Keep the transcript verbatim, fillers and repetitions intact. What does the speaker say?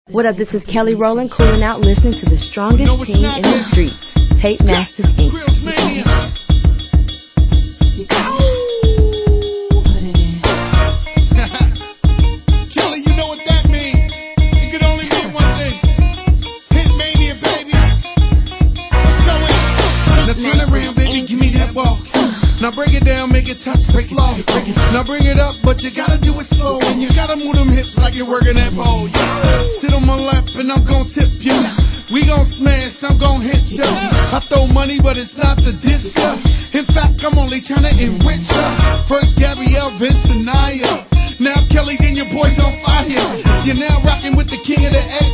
What up, this is Kelly Rowland, cooling out, listening to the strongest no, team in the streets, Tape Masters, Incorporated. Kelly, you know what that means. It could only mean one thing. Hit mania, baby. Let's go in. Now turn around, baby, give me that walk. Now break it down, make it touch the floor. Now bring it up, but you gotta do it slow. And you gotta move them hips like you're working that pole. Yeah. Sit on my lap and I'm gon' tip you. We gon' smash, I'm gon' hit you. I throw money, but it's not to diss ya. In fact, I'm only tryna enrich ya. First Gabrielle, Vince, and Naya. Now Kelly, then your boy's on fire. You're now rocking with the king of the A.